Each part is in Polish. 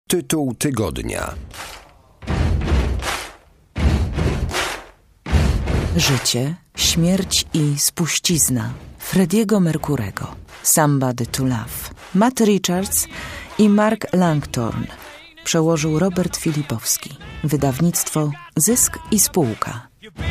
Tytuł tygodnia. Życie, śmierć i spuścizna Freddie'ego Mercurego. Somebody to Love. Matt Richards i Mark Langthorne. Przełożył Robert Filipowski. Wydawnictwo Zysk i Spółka.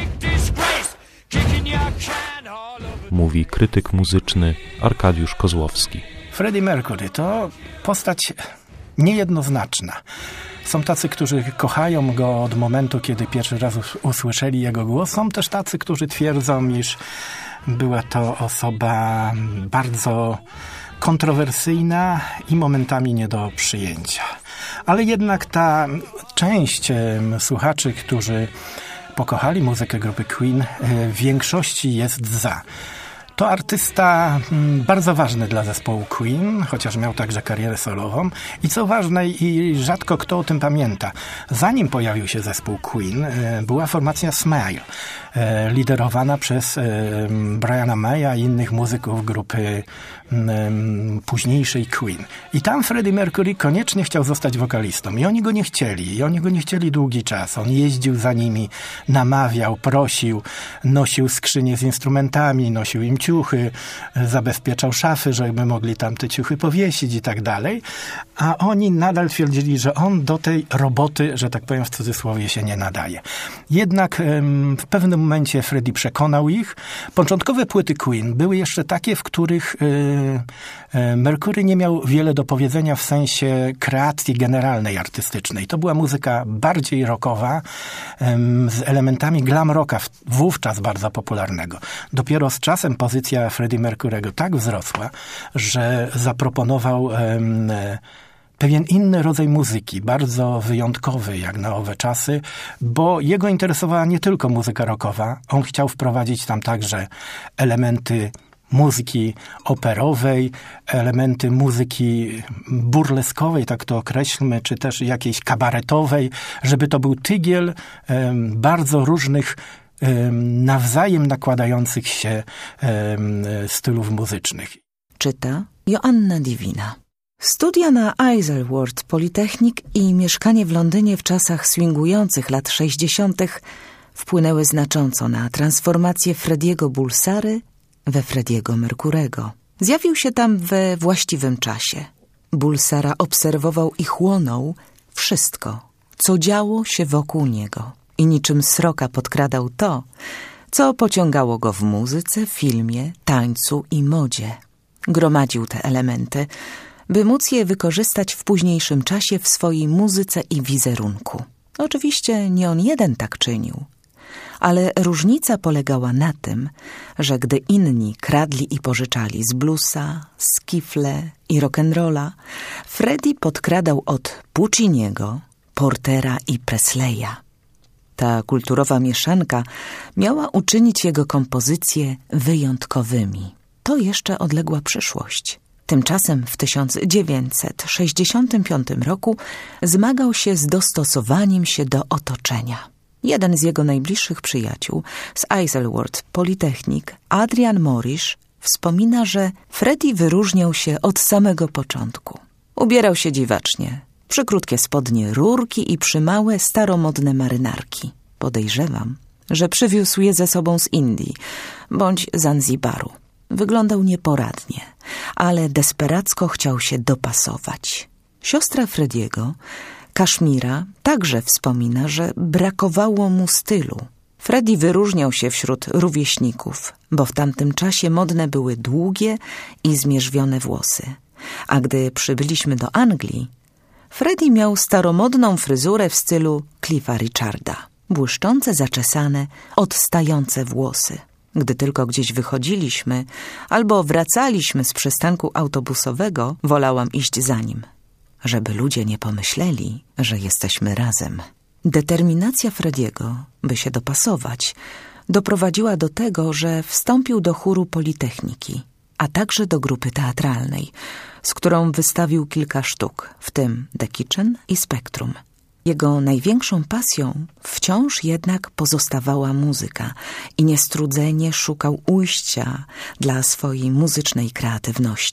Mówi krytyk muzyczny Arkadiusz Kozłowski. Freddie Mercury to postać niejednoznaczna. Są tacy, którzy kochają go od momentu, kiedy pierwszy raz usłyszeli jego głos. Są też tacy, którzy twierdzą, iż była to osoba bardzo kontrowersyjna i momentami nie do przyjęcia. Ale jednak ta część słuchaczy, którzy pokochali muzykę grupy Queen, w większości jest za. To artysta bardzo ważny dla zespołu Queen, chociaż miał także karierę solową. I co ważne, i rzadko kto o tym pamięta, zanim pojawił się zespół Queen, była formacja Smile, liderowana przez Briana Maya i innych muzyków grupy późniejszej Queen. I tam Freddie Mercury koniecznie chciał zostać wokalistą. I oni go nie chcieli. I oni go nie chcieli długi czas. On jeździł za nimi, namawiał, prosił, nosił skrzynie z instrumentami, nosił im ciuchy, zabezpieczał szafy, żeby mogli tam te ciuchy powiesić i tak dalej. A oni nadal twierdzili, że on do tej roboty, że tak powiem w cudzysłowie, się nie nadaje. Jednak w pewnym momencie Freddie przekonał ich. Początkowe płyty Queen były jeszcze takie, w których Mercury nie miał wiele do powiedzenia w sensie kreacji generalnej, artystycznej. To była muzyka bardziej rockowa, z elementami glam rocka, wówczas bardzo popularnego. Dopiero z czasem pozycja Freddie Mercury'ego tak wzrosła, że zaproponował pewien inny rodzaj muzyki, bardzo wyjątkowy jak na owe czasy, bo jego interesowała nie tylko muzyka rockowa, on chciał wprowadzić tam także elementy muzyki operowej, elementy muzyki burleskowej, tak to określmy, czy też jakiejś kabaretowej, żeby to był tygiel bardzo różnych nawzajem nakładających się stylów muzycznych. Czyta Joanna Divina. Studia na Isleworth Polytechnic i mieszkanie w Londynie w czasach swingujących lat 60. wpłynęły znacząco na transformację Freddie'ego Bulsary we Freddie'ego Mercurego. Zjawił się tam we właściwym czasie. Bulsara obserwował i chłonął wszystko, co działo się wokół niego i niczym sroka podkradał to, co pociągało go w muzyce, filmie, tańcu i modzie. Gromadził te elementy, by móc je wykorzystać w późniejszym czasie w swojej muzyce i wizerunku. Oczywiście nie on jeden tak czynił, ale różnica polegała na tym, że gdy inni kradli i pożyczali z bluesa, skiffle i rock'n'rolla, Freddie podkradał od Pucciniego, Portera i Presleya. Ta kulturowa mieszanka miała uczynić jego kompozycje wyjątkowymi. To jeszcze odległa przyszłość. Tymczasem w 1965 roku zmagał się z dostosowaniem się do otoczenia. Jeden z jego najbliższych przyjaciół z Isleworth Polytechnic, Adrian Morish, wspomina, że Freddie wyróżniał się od samego początku. Ubierał się dziwacznie, przy krótkie spodnie rurki i przy małe, staromodne marynarki. Podejrzewam, że przywiózł je ze sobą z Indii bądź Zanzibaru. Wyglądał nieporadnie, ale desperacko chciał się dopasować. Siostra Freddie'ego, Kashmira, także wspomina, że brakowało mu stylu. Freddie wyróżniał się wśród rówieśników, bo w tamtym czasie modne były długie i zmierzwione włosy. A gdy przybyliśmy do Anglii, Freddie miał staromodną fryzurę w stylu Cliffa Richarda. Błyszczące, zaczesane, odstające włosy. Gdy tylko gdzieś wychodziliśmy albo wracaliśmy z przystanku autobusowego, wolałam iść za nim, żeby ludzie nie pomyśleli, że jesteśmy razem. Determinacja Freddie'ego, by się dopasować, doprowadziła do tego, że wstąpił do chóru Politechniki, a także do grupy teatralnej, z którą wystawił kilka sztuk, w tym The Kitchen i Spectrum. Jego największą pasją wciąż jednak pozostawała muzyka i niestrudzenie szukał ujścia dla swojej muzycznej kreatywności.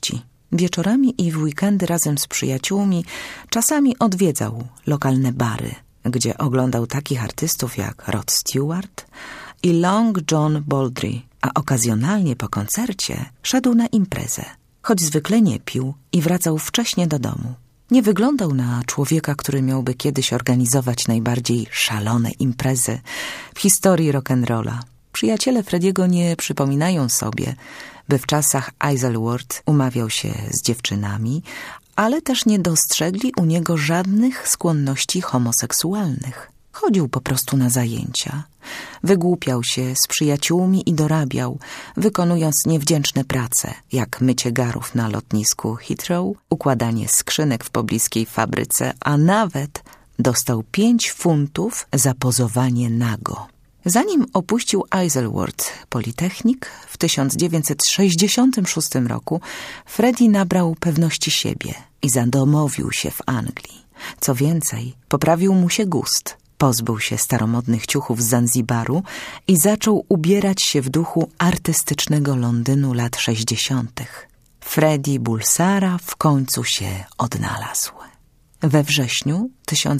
Wieczorami i w weekendy razem z przyjaciółmi czasami odwiedzał lokalne bary, gdzie oglądał takich artystów jak Rod Stewart i Long John Baldry, a okazjonalnie po koncercie szedł na imprezę, choć zwykle nie pił i wracał wcześnie do domu. Nie wyglądał na człowieka, który miałby kiedyś organizować najbardziej szalone imprezy w historii rock'n'rolla. Przyjaciele Frediego nie przypominają sobie, by w czasach Isleworth umawiał się z dziewczynami, ale też nie dostrzegli u niego żadnych skłonności homoseksualnych. Chodził po prostu na zajęcia. Wygłupiał się z przyjaciółmi i dorabiał, wykonując niewdzięczne prace, jak mycie garów na lotnisku Heathrow, układanie skrzynek w pobliskiej fabryce, a nawet dostał 5 funtów za pozowanie nago. Zanim opuścił Isleworth Politechnik w 1966 roku, Freddie nabrał pewności siebie i zadomowił się w Anglii. Co więcej, poprawił mu się gust. Pozbył się staromodnych ciuchów z Zanzibaru i zaczął ubierać się w duchu artystycznego Londynu lat 60. Freddie Bulsara w końcu się odnalazł. We wrześniu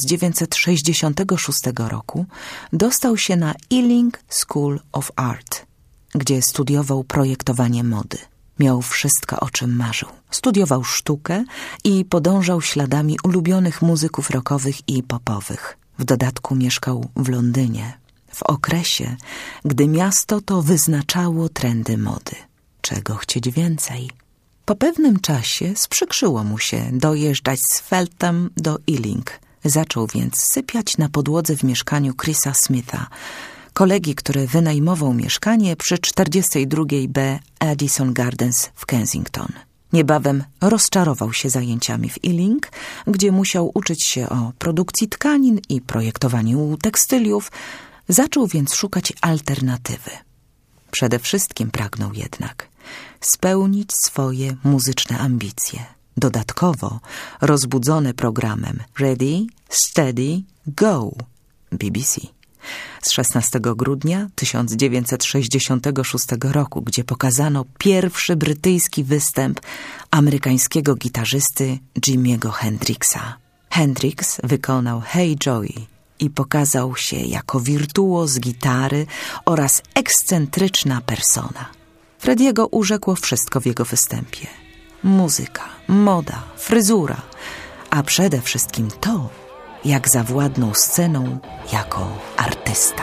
1966 roku dostał się na Ealing School of Art, gdzie studiował projektowanie mody. Miał wszystko, o czym marzył. Studiował sztukę i podążał śladami ulubionych muzyków rockowych i popowych. W dodatku mieszkał w Londynie, w okresie, gdy miasto to wyznaczało trendy mody. Czego chcieć więcej? Po pewnym czasie sprzykrzyło mu się dojeżdżać z Feltham do Ealing. Zaczął więc sypiać na podłodze w mieszkaniu Chrisa Smitha, kolegi, który wynajmował mieszkanie przy 42B Addison Gardens w Kensington. Niebawem rozczarował się zajęciami w Ealing, gdzie musiał uczyć się o produkcji tkanin i projektowaniu tekstyliów. Zaczął więc szukać alternatywy. Przede wszystkim pragnął jednak spełnić swoje muzyczne ambicje. Dodatkowo rozbudzony programem Ready, Steady, Go BBC z 16 grudnia 1966 roku, gdzie pokazano pierwszy brytyjski występ amerykańskiego gitarzysty Jimiego Hendrixa. Hendrix wykonał Hey Joey i pokazał się jako wirtuoz gitary oraz ekscentryczna persona. Frediego urzekło wszystko w jego występie. Muzyka, moda, fryzura, a przede wszystkim to, jak zawładnął sceną jako artysta.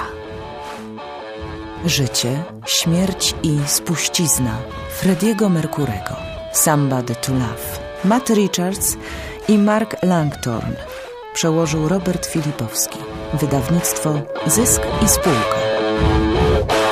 Życie, śmierć i spuścizna Frediego Mercurego, Somebody to Love, Matt Richards i Mark Langthorne. Przełożył Robert Filipowski. Wydawnictwo Zysk i Spółka.